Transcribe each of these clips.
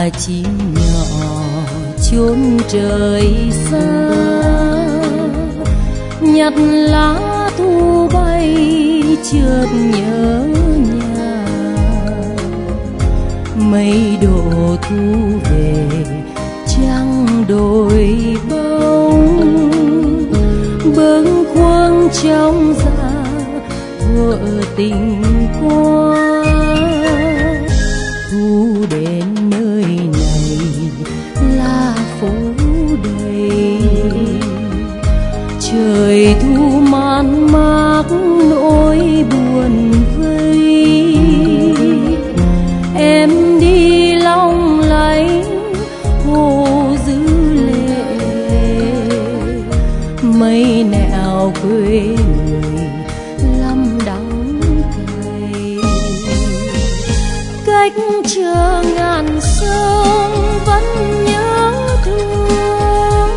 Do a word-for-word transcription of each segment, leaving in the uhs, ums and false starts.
là chim nhỏ chốn trời xa, nhặt lá thu bay chợt nhớ nhà. Mây đổ thu về trăng đồi bóng, bâng khuâng trong dạ vợ tình qua. Thu đến nơi này là phố đầy, trời thu man mác nỗi buồn vây. Em đi long lánh hồ giữ lệ, mây nẹo quê người lắm đắng cay. Cách chờ ngàn sông vẫn nhớ thương,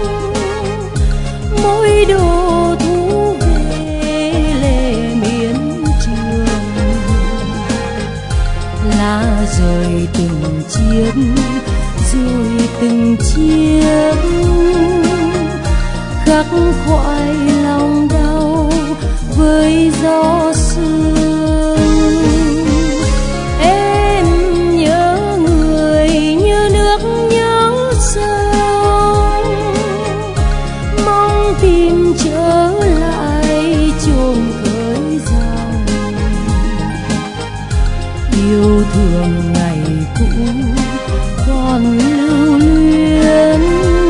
mỗi độ thu về lệ miến trường. Lá rơi từng chiếc rồi từng chiếc, khắc khoải lòng đau với gió sương. Em nhớ người như nước nhớ sông, mong tìm trở lại chốn khơi dòng. Yêu thương ngày cũ còn lưu luyến,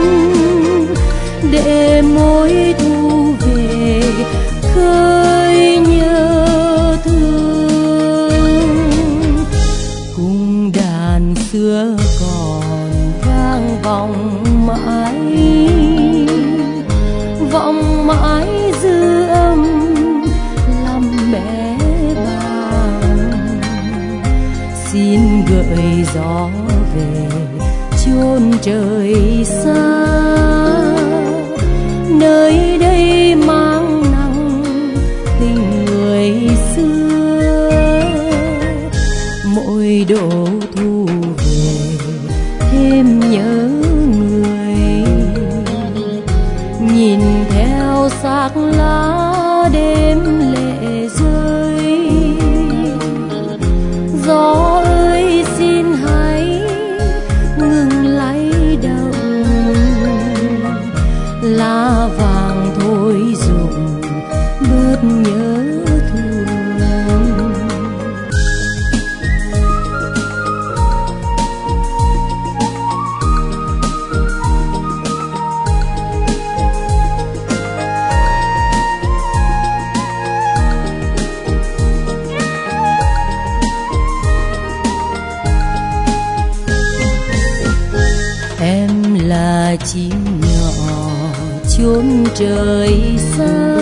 để mỗi thu về khơi nhớ thương. Cung đàn xưa còn vang vọng mãi, vọng mãi dư âm làm bé bàng. Xin gợi gió về chốn trời xa, nơi đây mang nặng tình người xưa. Mỗi độ thu về thêm nhớ người, nhìn theo xác lá đêm lệ rơi. Gió ơi xin hãy ngừng lay động, lá vàng thôi rụng bớt nhớ thương. Em là chim nhỏ chốn trời xa,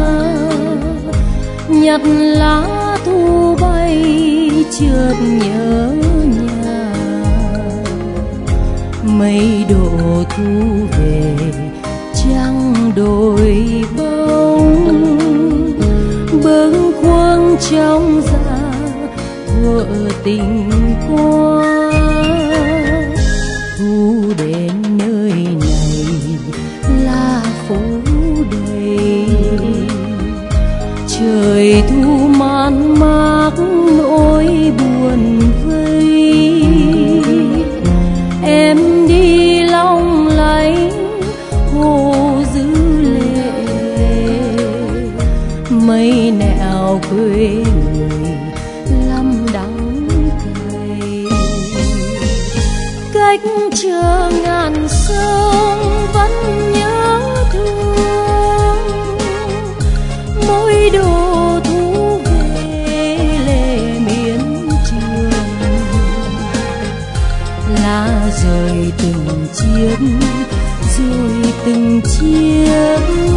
nhặt lá thu bay chợt nhớ nhà. Mây đổ thu về trăng đồi bóng, bâng khuâng trong dạ vợ tình qua. Thu đến nơi này là phố đầy, trời thu man mác nỗi buồn vây. Em đi long lánh hồ giữ lệ, mây nẹo quê người lắm đắng cay. Cách chờ ngàn sông vẫn nhớ thương, mỗi độ thu về lệ miến trường. Lá rơi từng chiếc rồi từng chiếc,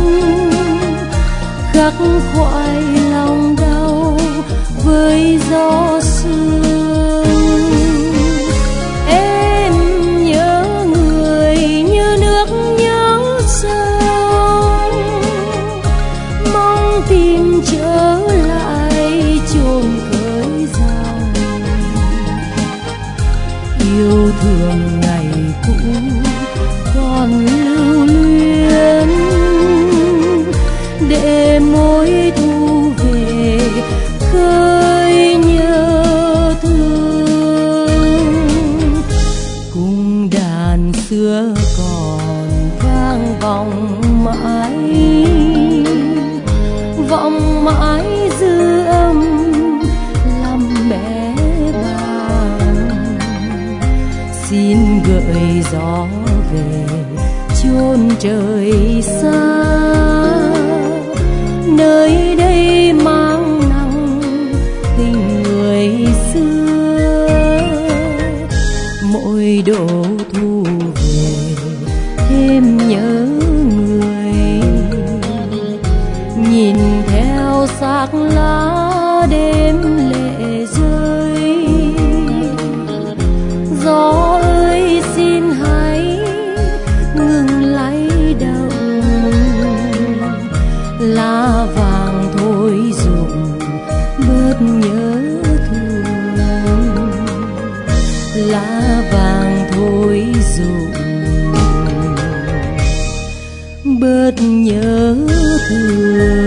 khắc khoải lòng đau với gió sương. Em nhớ người như nước nhớ sông, mong tìm trở lại chốn khơi dòng. Yêu thương ngày cũ còn lưu luyến, để mỗi thu về khơi nhớ thương. Cung đàn xưa còn vang vọng mãi, vọng mãi dư âm làm mẹ bàn. Xin gợi gió về chốn trời xa, nơi đây mang nặng tình người xưa. Mỗi độ thu về thêm nhớ người, nhìn theo xác lá đêm lệ rơi. Gió ơi xin hãy ngừng lay động, lá vàng thôi rụng bớt nhớ thương. Lá vàng thôi rụng bớt nhớ thương.